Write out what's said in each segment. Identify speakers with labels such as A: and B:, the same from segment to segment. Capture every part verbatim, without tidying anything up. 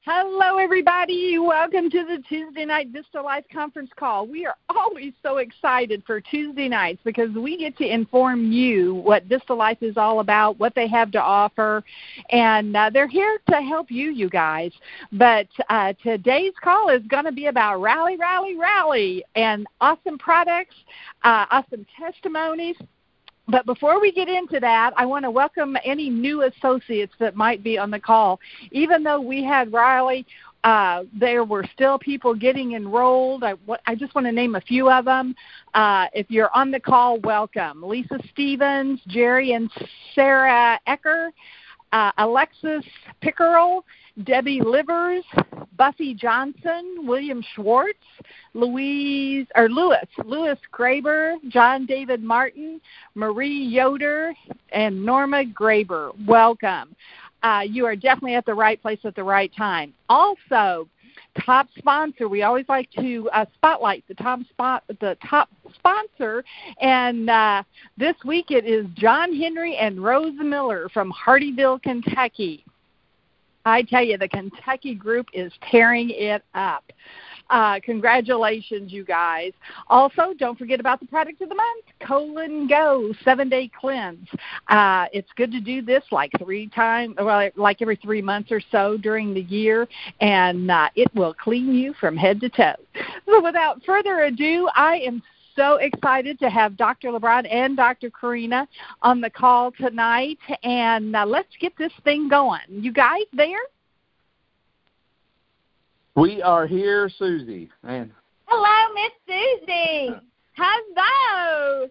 A: Hello, everybody. Welcome to the Tuesday Night Vista Life Conference Call. We are always so excited for Tuesday nights because we get to inform you what Vista Life is all about, what they have to offer, and uh, they're here to help you, you guys. But uh, today's call is going to be about Rally, Rally, Rally, and awesome products, uh, awesome testimonies. But before we get into that, I want to welcome any new associates that might be on the call. Even though we had Riley, uh, there were still people getting enrolled. I, I just want to name a few of them. Uh, if you're on the call, welcome. Lisa Stevens, Jerry and Sarah Ecker, uh, Alexis Pickerel, Debbie Livers, Buffy Johnson, William Schwartz, Louise or Lewis, Lewis Graber, John David Martin, Marie Yoder, and Norma Graber. Welcome. Uh, you are definitely at the right place at the right time. Also, top sponsor. We always like to uh, spotlight the top spot, the top sponsor, and uh, this week it is John Henry and Rose Miller from Hardyville, Kentucky. I tell you, the Kentucky group is tearing it up. Uh, congratulations, you guys. Also, don't forget about the product of the month, Colon Go seven-day cleanse. Uh, it's good to do this like three times, well, like every three months or so during the year, and uh, it will clean you from head to toe. So without further ado, I am so excited to have Doctor LeBron and Doctor Karina on the call tonight, and uh, let's get this thing going. You guys there?
B: We are here, Susie. And
C: hello, Miss Susie. Hello.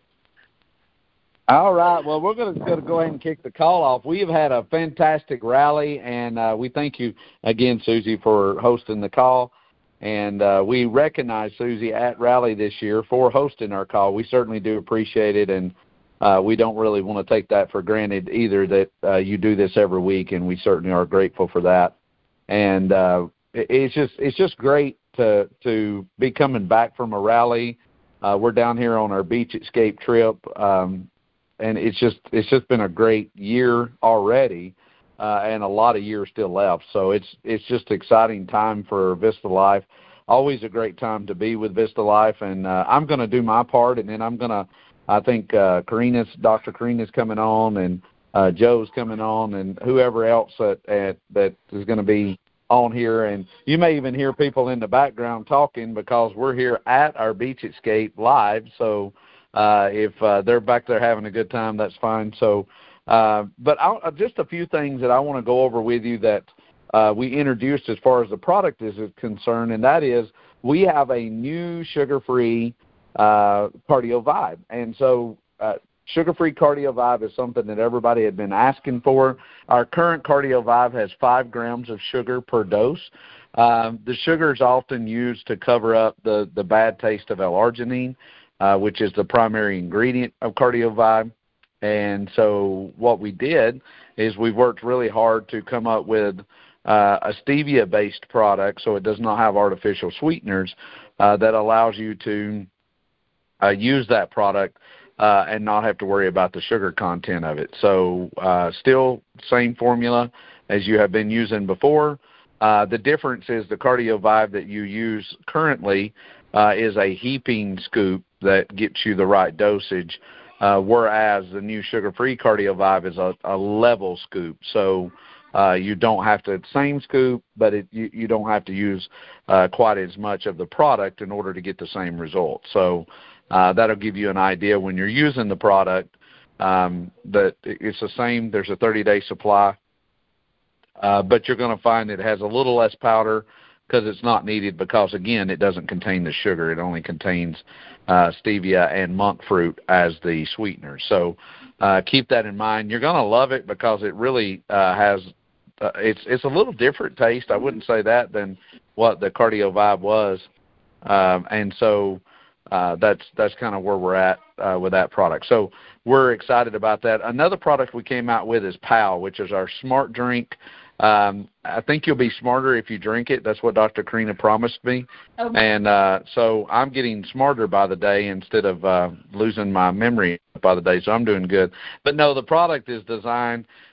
B: All right. Well, we're going to go ahead and kick the call off. We have had a fantastic rally, and uh, we thank you again, Susie, for hosting the call. And uh, we recognize Susie at Rally this year for hosting our call. We certainly do appreciate it, and uh, we don't really want to take that for granted either, that uh, you do this every week, and we certainly are grateful for that. And uh, it's just it's just great to to be coming back from a rally. Uh, we're down here on our Beach Escape trip, um, and it's just it's just been a great year already. Uh, and a lot of years still left. So it's it's just exciting time for Vista Life. Always a great time to be with Vista Life. And uh, I'm going to do my part, and then I'm going to, I think uh, Karina's, Doctor Karina's coming on, and uh, Joe's coming on, and whoever else that, at, that is going to be on here. And you may even hear people in the background talking because we're here at our Beach Escape live. So uh, if uh, they're back there having a good time, that's fine. So. Uh, but I'll, just a few things that I want to go over with you that uh, we introduced as far as the product is concerned, and that is we have a new sugar-free uh, Cardio Vibe. And so uh, sugar-free Cardio Vibe is something that everybody had been asking for. Our current Cardio Vibe has five grams of sugar per dose. Um, the sugar is often used to cover up the, the bad taste of L-arginine, uh, which is the primary ingredient of Cardio Vibe. And so what we did is we worked really hard to come up with uh, a stevia-based product, so it does not have artificial sweeteners, uh, that allows you to uh, use that product uh, and not have to worry about the sugar content of it. So uh, still same formula as you have been using before. Uh, the difference is the Cardio Vibe that you use currently uh, is a heaping scoop that gets you the right dosage. Uh, whereas the new sugar-free Cardio Vibe is a, a level scoop. So uh, you don't have to, same scoop, but it, you, you don't have to use uh, quite as much of the product in order to get the same result. So uh, that'll give you an idea when you're using the product um, that it's the same. There's a thirty-day supply, uh, but you're going to find it has a little less powder because it's not needed because, again, it doesn't contain the sugar. It only contains uh, stevia and monk fruit as the sweeteners. So uh, keep that in mind. You're going to love it because it really uh, has uh, – it's it's a little different taste, I wouldn't say that, than what the Cardio Vibe was. Um, and so uh, that's that's kind of where we're at uh, with that product. So we're excited about that. Another product we came out with is PAL, which is our smart drink. Um, I think you'll be smarter if you drink it. That's what Doctor Karina promised me. Okay. And uh, so I'm getting smarter by the day instead of uh, losing my memory by the day, so I'm doing good. But, no, the product is designed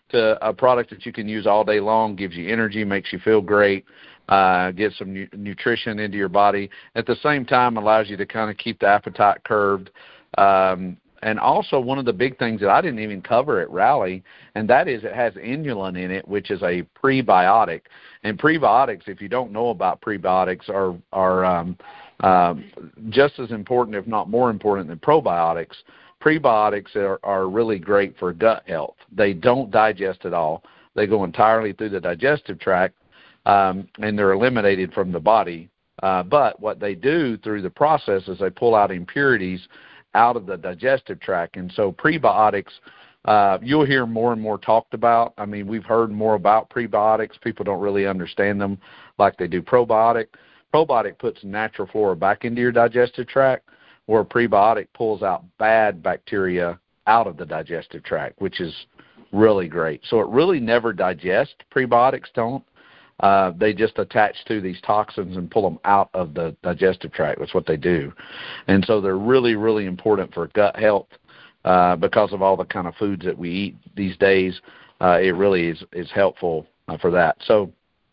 B: to a product that you can use all day long, gives you energy, makes you feel great, uh, gets some nu- nutrition into your body. At the same time, allows you to kind of keep the appetite curved. Um, and also one of the big things that I didn't even cover at Rally, and that is it has inulin in it, which is a prebiotic. And prebiotics, if you don't know about prebiotics, are, are um, uh, just as important, if not more important than probiotics. Prebiotics are, are really great for gut health. They don't digest at all. They go entirely through the digestive tract, um, and they're eliminated from the body. Uh, but what they do through the process is they pull out impurities out of the digestive tract. And so prebiotics, uh, you'll hear more and more talked about. I mean, we've heard more about prebiotics. People don't really understand them like they do probiotic. Probiotic puts natural flora back into your digestive tract, where a prebiotic pulls out bad bacteria out of the digestive tract, which is really great. So it really never digests. Prebiotics don't. Uh, they just attach to these toxins and pull them out of the digestive tract. That's what they do. And so they're really, really important for gut health uh, because of all the kind of foods that we eat these days. Uh, it really is, is helpful uh, for that. So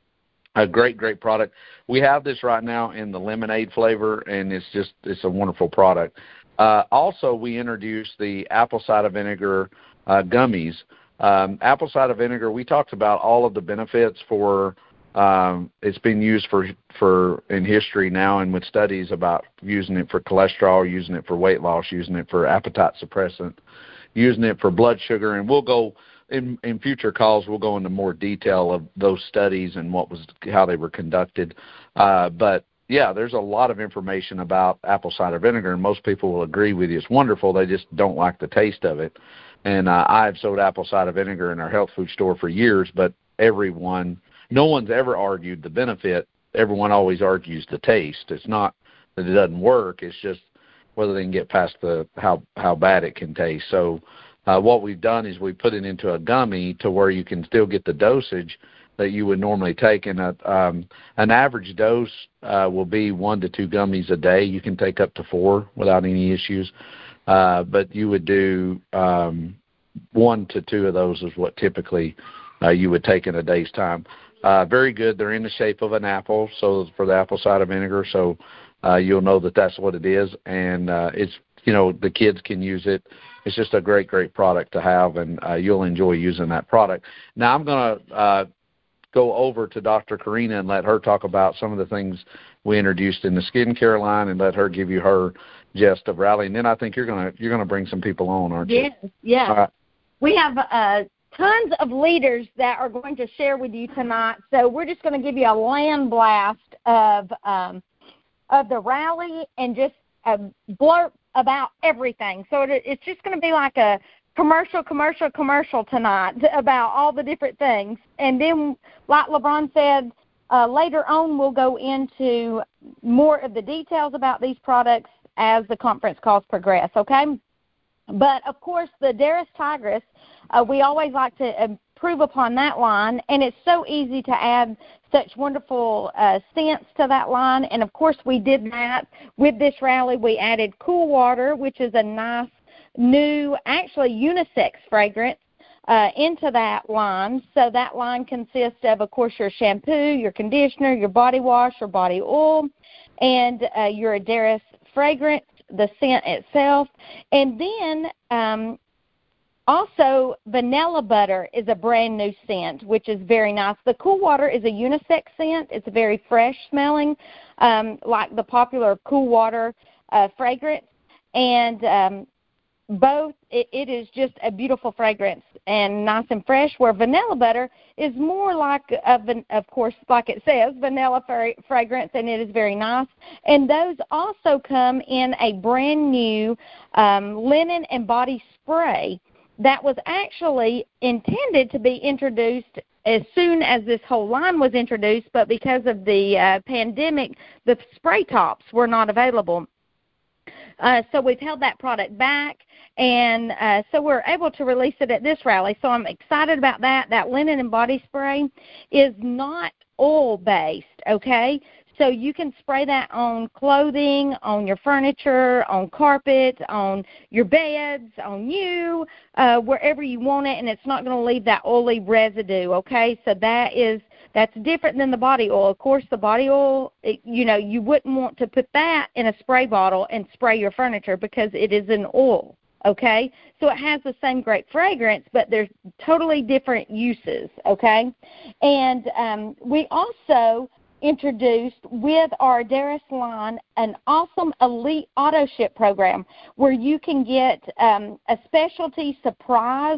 B: a great, great product. We have this right now in the lemonade flavor, and it's just it's a wonderful product. Uh, also, we introduced the apple cider vinegar uh, gummies. Um, apple cider vinegar, we talked about all of the benefits for um, it's been used for for in history now, and with studies about using it for cholesterol, using it for weight loss, using it for appetite suppressant, using it for blood sugar, and we'll go In, in future calls, we'll go into more detail of those studies and what was how they were conducted. Uh, but, yeah, there's a lot of information about apple cider vinegar, and most people will agree with you. It's wonderful. They just don't like the taste of it. And uh, I've sold apple cider vinegar in our health food store for years, but everyone, no one's ever argued the benefit. Everyone always argues the taste. It's not that it doesn't work. It's just whether they can get past the how, how bad it can taste. So, Uh, what we've done is we put it into a gummy to where you can still get the dosage that you would normally take. And a, um, an average dose uh, will be one to two gummies a day. You can take up to four without any issues. Uh, but you would do um, one to two of those is what typically uh, you would take in a day's time. Uh, very good. They're in the shape of an apple, so for the apple cider vinegar. So uh, you'll know that that's what it is. And uh, it's, you know, the kids can use it. It's just a great, great product to have, and uh, you'll enjoy using that product. Now I'm going to uh, go over to Doctor Karina and let her talk about some of the things we introduced in the skincare line, and let her give you her gist of Rally. And then I think you're going to you're going to bring some people on, aren't you?
C: Yes, yes.
B: All right.
C: We have uh, tons of leaders that are going to share with you tonight. So we're just going to give you a land blast of um, of the Rally and just a blurb about everything. So it, it's just going to be like a commercial, commercial, commercial tonight about all the different things. And then, like LeBron said, uh, later on we'll go into more of the details about these products as the conference calls progress, okay? But, of course, the Daris Tigris, uh, we always like to improve upon that line, and it's so easy to add such wonderful uh, scents to that line. And, of course, we did that. With this Rally, we added Cool Water, which is a nice, new, actually unisex fragrance uh, into that line. So that line consists of, of course, your shampoo, your conditioner, your body wash, your body oil, and uh, your Daris fragrance, the scent itself. And then um, also vanilla butter is a brand new scent, which is very nice. The Cool Water is a unisex scent. It's very fresh smelling, um, like the popular Cool Water uh, fragrance. And um, both, it, it is just a beautiful fragrance and nice and fresh, where vanilla butter is more like, a, of course, like it says, vanilla fra- fragrance, and it is very nice. And those also come in a brand new um, linen and body spray that was actually intended to be introduced as soon as this whole line was introduced, but because of the uh, pandemic, the spray tops were not available. Uh, so we've held that product back, and uh, so we're able to release it at this Rally. So I'm excited about that. That linen and body spray is not oil-based, okay? So you can spray that on clothing, on your furniture, on carpet, on your beds, on you, uh, wherever you want it, and it's not going to leave that oily residue, okay? So that is that's different than the body oil. Of course, the body oil, it, you know, you wouldn't want to put that in a spray bottle and spray your furniture because it is an oil, okay? So it has the same great fragrance, but there's totally different uses, okay? And um, we also introduced with our Daris line an awesome elite auto ship program where you can get um, a specialty surprise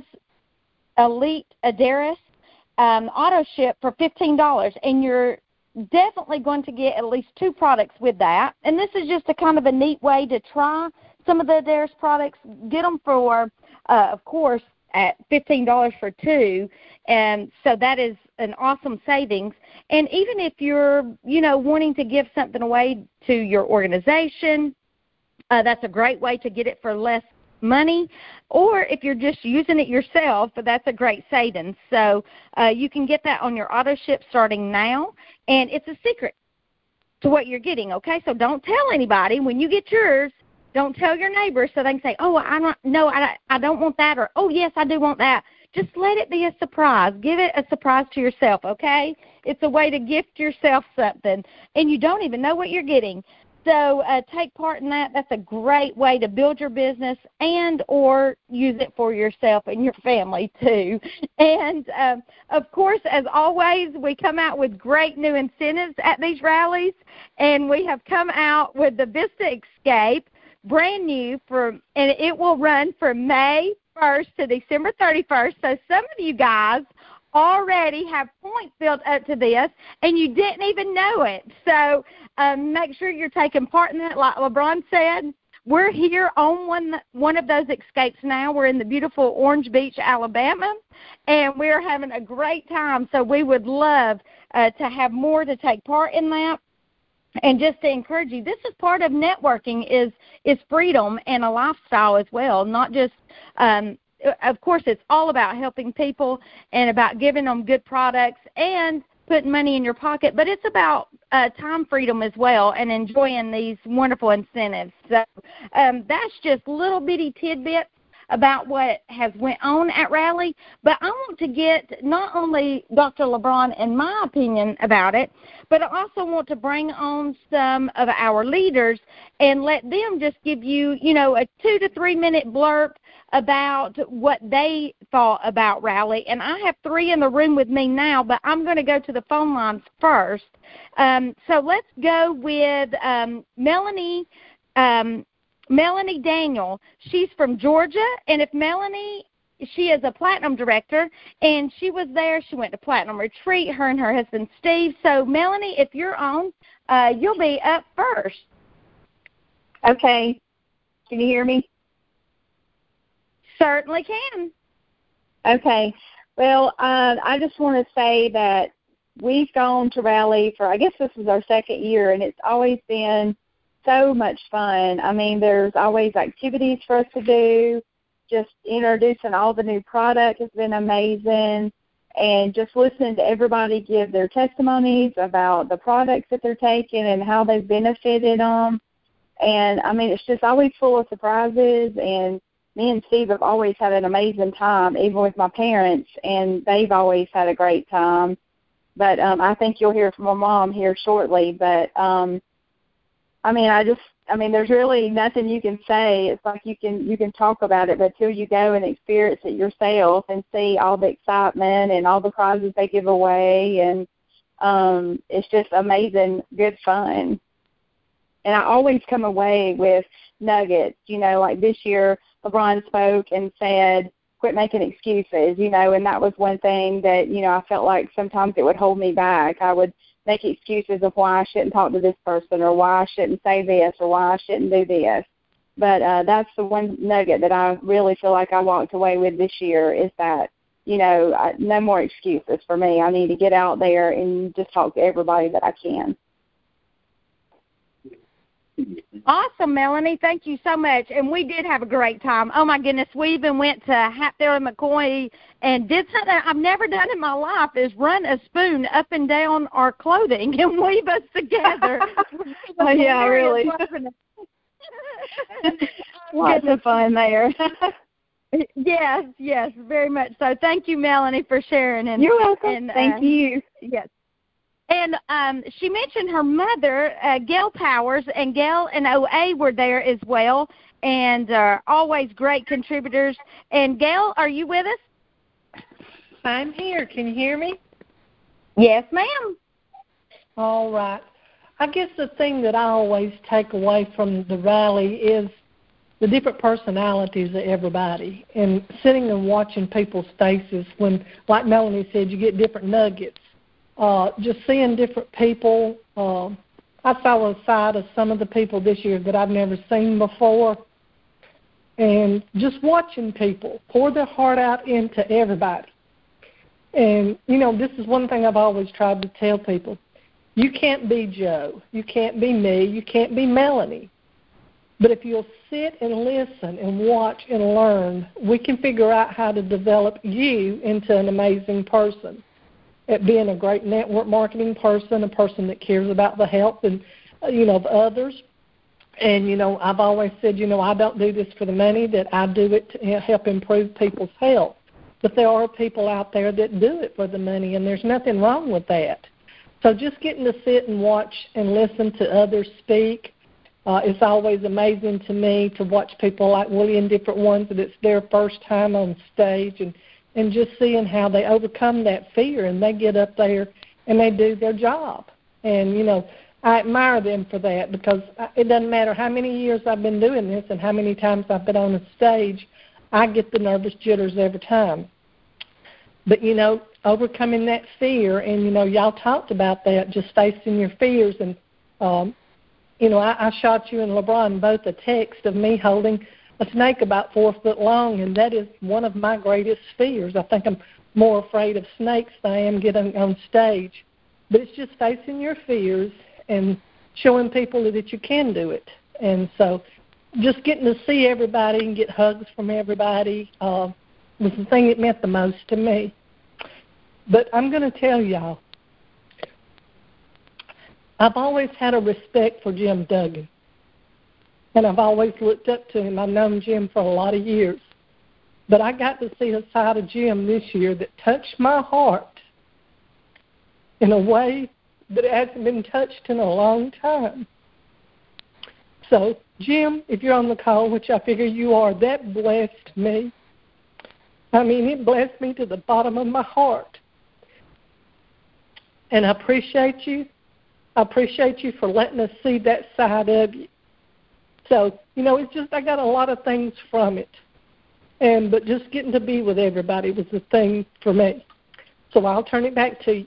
C: elite Daris um, auto ship for fifteen dollars, and you're definitely going to get at least two products with that. And this is just a kind of a neat way to try some of the Daris products. Get them for, uh, of course, at fifteen dollars for two, and so that is an awesome savings. And even if you're, you know, wanting to give something away to your organization, uh, that's a great way to get it for less money. Or if you're just using it yourself, that's a great savings. So uh, you can get that on your auto ship starting now, and it's a secret to what you're getting, okay? So don't tell anybody when you get yours. Don't tell your neighbors so they can say, oh, I don't, no, I, I don't want that, or, oh, yes, I do want that. Just let it be a surprise. Give it a surprise to yourself, okay? It's a way to gift yourself something, and you don't even know what you're getting. So uh, take part in that. That's a great way to build your business and or use it for yourself and your family too. And, um, of course, as always, we come out with great new incentives at these rallies, and we have come out with the Vista Escape, brand new, for, and it will run from May first to December thirty-first. So some of you guys already have points built up to this, and you didn't even know it. So um, make sure you're taking part in that. Like LeBron said, we're here on one one of those escapes now. We're in the beautiful Orange Beach, Alabama, and we're having a great time. So we would love uh, to have more to take part in that. And just to encourage you, this is part of networking is is freedom and a lifestyle as well, not just um, of course, it's all about helping people and about giving them good products and putting money in your pocket, but it's about uh, time freedom as well and enjoying these wonderful incentives. So um, that's just little bitty tidbits about what has went on at Rally, but I want to get not only Doctor LeBron and my opinion about it, but I also want to bring on some of our leaders and let them just give you, you know, a two to three minute blurb about what they thought about Rally. And I have three in the room with me now, but I'm going to go to the phone lines first. Um, so let's go with um, Melanie um, Melanie Daniel. She's from Georgia, and if Melanie, she is a Platinum Director, and she was there. She went to Platinum Retreat, her and her husband Steve. So, Melanie, if you're on, uh, you'll be up first.
D: Okay. Can you hear me?
C: Certainly can.
D: Okay. Well, uh, I just want to say that we've gone to Rally for, I guess this is our second year, and it's always been so much fun. I mean, there's always activities for us to do. Just introducing all the new product has been amazing. And just listening to everybody give their testimonies about the products that they're taking and how they've benefited them. And, I mean, it's just always full of surprises. And me and Steve have always had an amazing time, even with my parents, and they've always had a great time. But um, I think you'll hear from my mom here shortly. But, um, I mean, I just, I mean, there's really nothing you can say. It's like you can you can talk about it, but until you go and experience it yourself and see all the excitement and all the prizes they give away, and um, it's just amazing, good fun. And I always come away with nuggets, you know, like this year LeBron spoke and said, quit making excuses, you know, and that was one thing that, you know, I felt like sometimes it would hold me back. I would make excuses of why I shouldn't talk to this person or why I shouldn't say this or why I shouldn't do this. But uh, that's the one nugget that I really feel like I walked away with this year is that, you know, I, no more excuses for me. I need to get out there and just talk to everybody that I can.
C: Awesome, Melanie. Thank you so much. And we did have a great time. Oh, my goodness. We even went to Hatfield and McCoy and did something I've never done in my life, is run a spoon up and down our clothing and weave us together.
D: Oh, yeah, really. Lots of fun there.
C: Yes, yes, very much so. Thank you, Melanie, for sharing. And,
D: You're welcome.
C: And,
D: Thank
C: uh,
D: you.
C: Yes. And um, she mentioned her mother, uh, Gail Powers, and Gail and O A were there as well, and uh, always great contributors. And Gail, are you with us?
E: I'm here. Can you hear me?
C: Yes, ma'am.
E: All right. I guess the thing that I always take away from the rally is the different personalities of everybody, and sitting and watching people's faces when, like Melanie said, you get different nuggets. Uh, just seeing different people. Uh, I saw a side of some of the people this year that I've never seen before. And just watching people pour their heart out into everybody. And, you know, this is one thing I've always tried to tell people. You can't be Joe. You can't be me. You can't be Melanie. But if you'll sit and listen and watch and learn, we can figure out how to develop you into an amazing person. At being a great network marketing person, a person that cares about the health and, you know, of others. And, you know, I've always said, you know, I don't do this for the money, that I do it to help improve people's health. But there are people out there that do it for the money, and there's nothing wrong with that. So just getting to sit and watch and listen to others speak, uh, it's always amazing to me to watch people like Willie and different ones that it's their first time on stage, and and just seeing how they overcome that fear and they get up there and they do their job. And, you know, I admire them for that, because it doesn't matter how many years I've been doing this and how many times I've been on a stage, I get the nervous jitters every time. But, you know, overcoming that fear, and, you know, y'all talked about that, just facing your fears. And, um, you know, I, I shot you and LeBron both a text of me holding a snake about four foot long, and that is one of my greatest fears. I think I'm more afraid of snakes than I am getting on stage. But it's just facing your fears and showing people that you can do it. And so just getting to see everybody and get hugs from everybody uh, was the thing that meant the most to me. But I'm going to tell y'all, I've always had a respect for Jim Duggan. And I've always looked up to him. I've known Jim for a lot of years. But I got to see a side of Jim this year that touched my heart in a way that it hasn't been touched in a long time. So, Jim, if you're on the call, which I figure you are, that blessed me. I mean, it blessed me to the bottom of my heart. And I appreciate you. I appreciate you for letting us see that side of you. So, you know, it's just I got a lot of things from it. And but just getting to be with everybody was the thing for me. So I'll turn it back to you.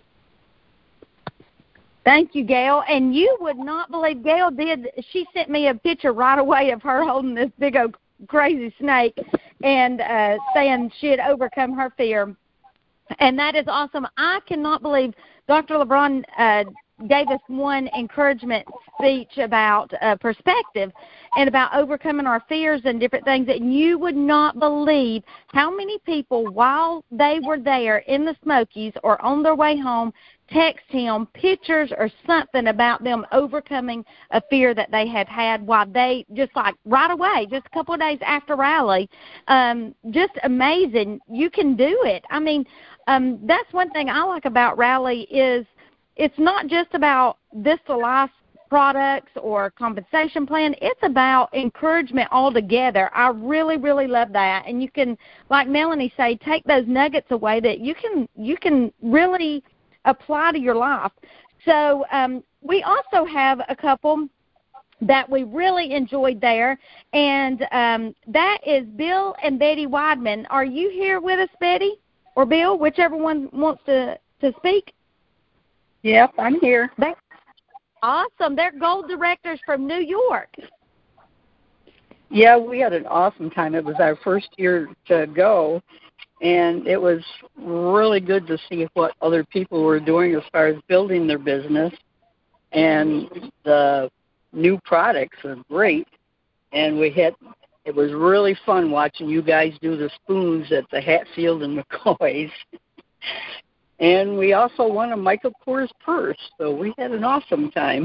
C: Thank you, Gail. And you would not believe, Gail did, she sent me a picture right away of her holding this big old crazy snake and uh, saying she had overcome her fear. And that is awesome. I cannot believe Doctor LeBron uh, gave us one encouragement speech about uh, perspective and about overcoming our fears and different things. And you would not believe how many people, while they were there in the Smokies or on their way home, text him pictures or something about them overcoming a fear that they had had while they, just like right away, just a couple of days after rally. Um, just amazing. You can do it. I mean, um, that's one thing I like about rally is it's not just about Distal Life products or compensation plan. It's about encouragement altogether. I really, really love that. And you can, like Melanie say, take those nuggets away that you can you can really apply to your life. So um, we also have a couple that we really enjoyed there, and um, that is Bill and Betty Weidman. Are you here with us, Betty, or Bill, whichever one wants to, to speak?
D: Yep, I'm here.
C: They're awesome. They're gold directors from New York.
F: Yeah, we had an awesome time. It was our first year to go, and it was really good to see what other people were doing as far as building their business. And the new products are great. And we had, it was really fun watching you guys do the spoons at the Hatfield and McCoy's. And we also won a Michael Kors purse, so we had an awesome time.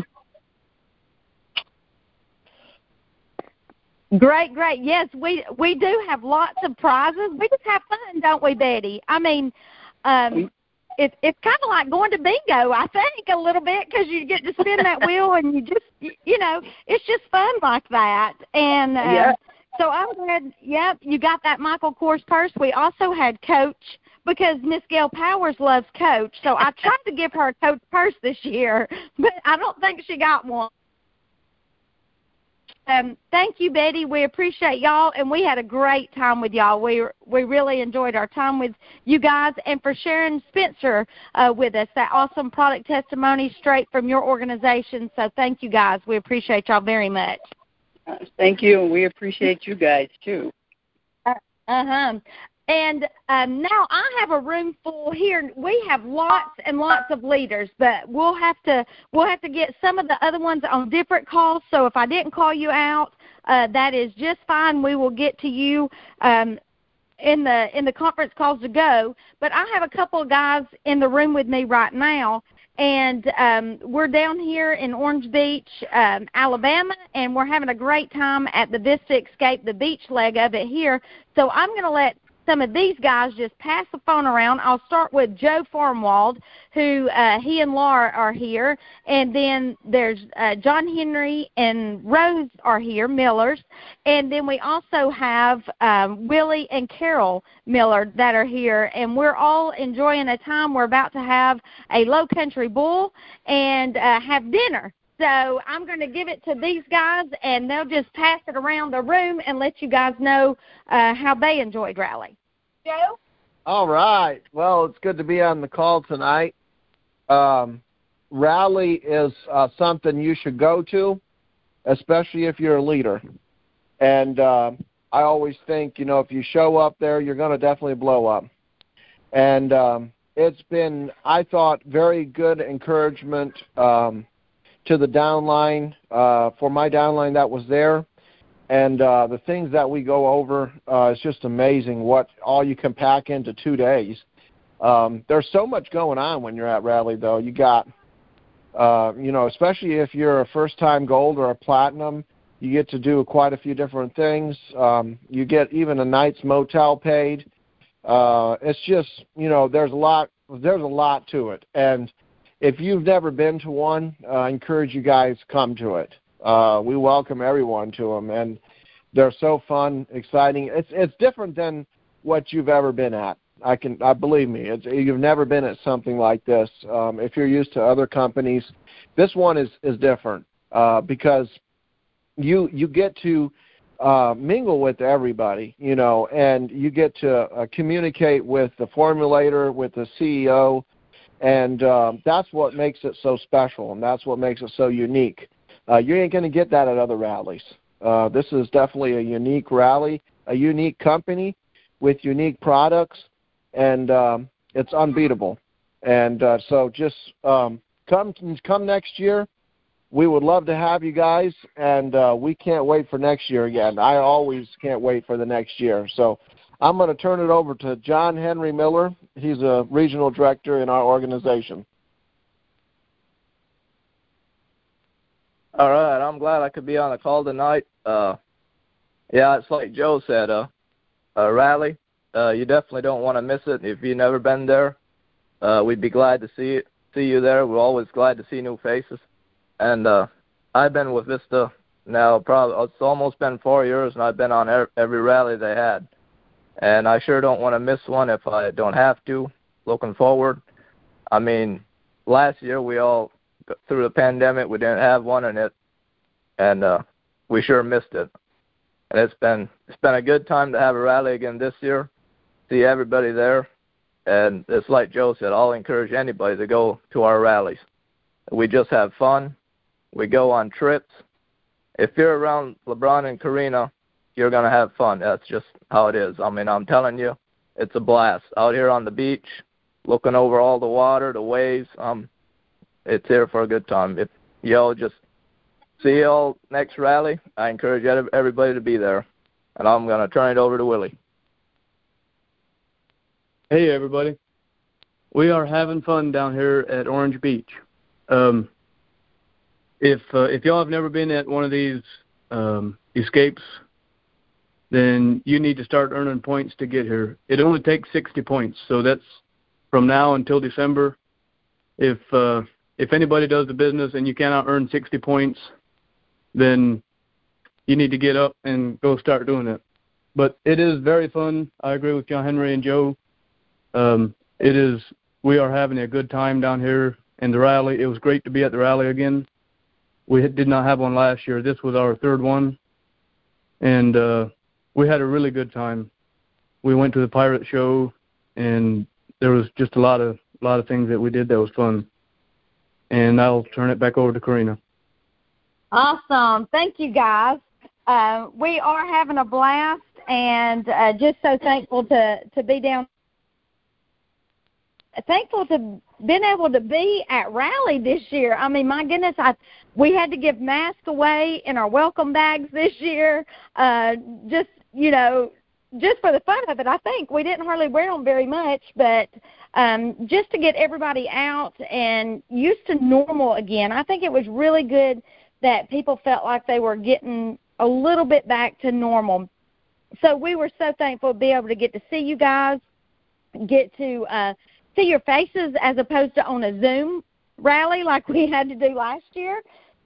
C: Great, great. Yes, we we do have lots of prizes. We just have fun, don't we, Betty? I mean, um, it, it's kind of like going to bingo, I think, a little bit, because you get to spin that wheel and you just, you know, it's just fun like that. And uh,
F: yeah.
C: so I'm glad, yep, you got that Michael Kors purse. We also had Coach, because Miss Gail Powers loves Coach. So I tried to give her a Coach purse this year, but I don't think she got one. Um, thank you, Betty. We appreciate y'all, and we had a great time with y'all. We we really enjoyed our time with you guys, and for sharing Spencer uh, with us, that awesome product testimony straight from your organization. So thank you, guys. We appreciate y'all very much.
F: Uh, thank you, and we appreciate you guys, too.
C: Uh, uh-huh. And um, now I have a room full here. We have lots and lots of leaders, but we'll have to we'll have to get some of the other ones on different calls. So if I didn't call you out, uh, that is just fine. We will get to you um, in the in the conference calls to go. But I have a couple of guys in the room with me right now, and um, we're down here in Orange Beach, um, Alabama, and we're having a great time at the Vista Escape, the beach leg of it here. So I'm going to let some of these guys just pass the phone around. I'll start with Joe Formwald, who uh, he and Laura are here, and then there's uh, John Henry and Rose are here, Millers, and then we also have um, Willie and Carol Miller that are here, and we're all enjoying a time. We're about to have a Low Country Bull and uh, have dinner. So I'm going to give it to these guys, and they'll just pass it around the room and let you guys know uh, how they enjoyed Rally. Joe?
G: All right. Well, it's good to be on the call tonight. Um, Rally is uh, something you should go to, especially if you're a leader. And uh, I always think, you know, if you show up there, you're going to definitely blow up. And um, it's been, I thought, very good encouragement um to the downline, uh, for my downline that was there. And uh, the things that we go over, uh, it's just amazing what all you can pack into two days. Um, there's so much going on when you're at Rally, though. You got, uh, you know, especially if you're a first-time gold or a platinum, you get to do quite a few different things. Um, you get even a night's motel paid. Uh, it's just, you know, there's a lot, there's a lot to it. And if you've never been to one, uh, I encourage you guys come to it. Uh, we welcome everyone to them, and they're so fun, exciting. It's it's different than what you've ever been at. I can, I believe me, it's, you've never been at something like this. Um, if you're used to other companies, this one is is different uh, because you you get to uh, mingle with everybody, you know, and you get to uh, communicate with the formulator, with the C E O. And um, that's what makes it so special, and that's what makes it so unique. Uh, you ain't going to get that at other rallies. Uh, this is definitely a unique rally, a unique company with unique products, and um, it's unbeatable. And uh, so just um, come come next year. We would love to have you guys, and uh, we can't wait for next year again. I always can't wait for the next year. So I'm going to turn it over to John Henry Miller. He's a regional director in our organization.
H: All right, I'm glad I could be on the call tonight. Uh, yeah, it's like Joe said, uh, a rally. Uh, you definitely don't want to miss it. If you've never been there, uh, we'd be glad to see it, see you there. We're always glad to see new faces. And uh, I've been with Vista now probably, it's almost been four years, and I've been on every rally they had. And I sure don't want to miss one if I don't have to, looking forward. I mean, last year we all, through the pandemic, we didn't have one in it, and uh, we sure missed it. And it's been it's been a good time to have a rally again this year, see everybody there. And it's like Joe said, I'll encourage anybody to go to our rallies. We just have fun. We go on trips. If you're around LeBron and Karina, you're going to have fun. That's just how it is. I mean, I'm telling you, it's a blast. Out here on the beach, looking over all the water, the waves, um, it's here for a good time. If y'all just see you all next rally. I encourage everybody to be there. And I'm going to turn it over to Willie.
I: Hey, everybody. We are having fun down here at Orange Beach. Um, if uh, if y'all have never been at one of these um, escapes, then you need to start earning points to get here. It only takes sixty points, so that's from now until December. If uh, if anybody does the business and you cannot earn sixty points, then you need to get up and go start doing it. But it is very fun. I agree with John Henry and Joe. Um, it is. We are having a good time down here in the rally. It was great to be at the rally again. We did not have one last year. This was our third one, and uh, we had a really good time. We went to the pirate show, and there was just a lot of a lot of things that we did that was fun. And I'll turn it back over to Karina.
C: Awesome. Thank you, guys. Uh, we are having a blast, and uh, just so thankful to, to be down. Thankful to been able to be at Rally this year. I mean, my goodness, I we had to give masks away in our welcome bags this year. Uh, just you know, just for the fun of it. I think we didn't hardly wear them very much, but um, just to get everybody out and used to normal again. I think it was really good that people felt like they were getting a little bit back to normal. So we were so thankful to be able to get to see you guys, get to uh, see your faces as opposed to on a Zoom rally like we had to do last year.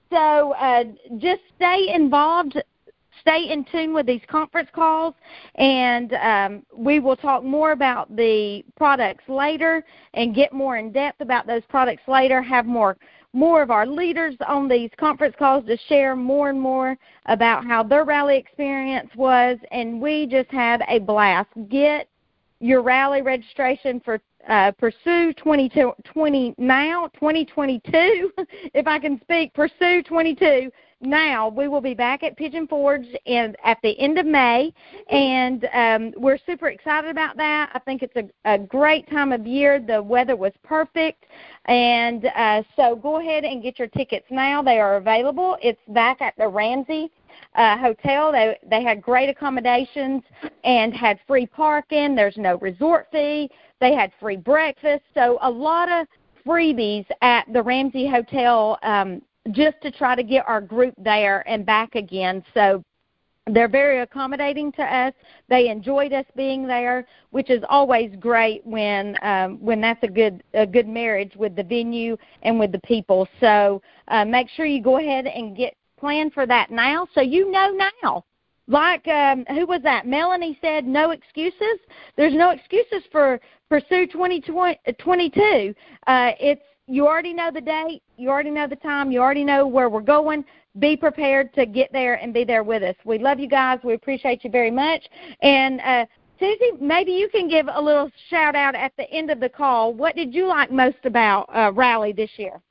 C: So uh, just stay involved, stay in tune with these conference calls, and um, we will talk more about the products later and get more in depth about those products later, have more more of our leaders on these conference calls to share more and more about how their rally experience was, and we just had a blast. Get your rally registration for uh, Pursue twenty twenty now, twenty twenty-two, if I can speak, Pursue twenty-two. Now, we will be back at Pigeon Forge in, at the end of May, and um, we're super excited about that. I think it's a, a great time of year. The weather was perfect, and uh, so go ahead and get your tickets now. They are available. It's back at the Ramsey uh, Hotel. They, they had great accommodations and had free parking. There's no resort fee. They had free breakfast, so a lot of freebies at the Ramsey Hotel um just to try to get our group there and back again. So they're very accommodating to us. They enjoyed us being there, which is always great when um, when that's a good a good marriage with the venue and with the people. So uh, make sure you go ahead and get planned for that now, so you know now. Like, um, who was that? Melanie said no excuses. There's no excuses for Pursue twenty twenty-two. Uh, it's You already know the date. You already know the time. You already know where we're going. Be prepared to get there and be there with us. We love you guys. We appreciate you very much. And, uh, Susie, maybe you can give a little shout-out at the end of the call. What did you like most about uh, Rally this year?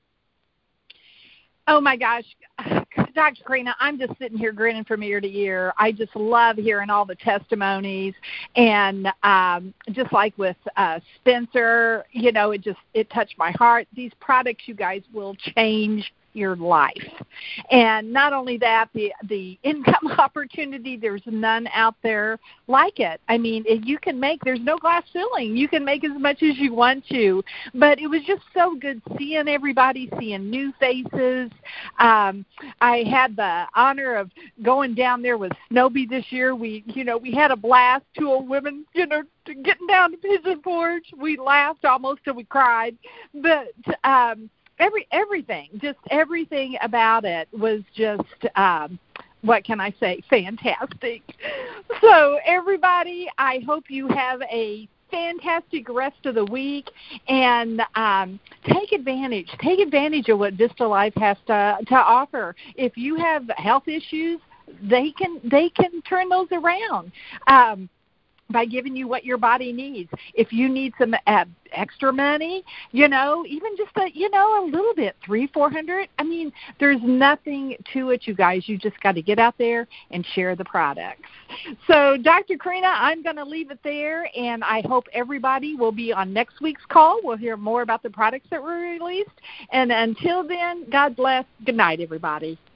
A: Oh, my gosh. Doctor Karina, I'm just sitting here grinning from ear to ear. I just love hearing all the testimonies. And um, just like with uh, Spencer, you know, it just it touched my heart. These products, you guys, will change your life. And not only that, the the income opportunity, there's none out there like it. I mean, if you can make, there's no glass ceiling. You can make as much as you want to. But it was just so good seeing everybody, seeing new faces. Um, I had the honor of going down there with Snowbee this year. We, you know, we had a blast. Two old women, you know, getting down to Pigeon Forge. We laughed almost till we cried. But um Every everything, just everything about it was just, um, what can I say, fantastic. So everybody, I hope you have a fantastic rest of the week, and um, take advantage. Take advantage of what Vista Life has to to offer. If you have health issues, they can they can turn those around. Um, by giving you what your body needs. If you need some uh, extra money, you know, even just a, you know, a little bit, three, four hundred. I mean, there's nothing to it, you guys. You just got to get out there and share the products. So, Doctor Karina, I'm going to leave it there, and I hope everybody will be on next week's call. We'll hear more about the products that were released. And until then, God bless. Good night, everybody.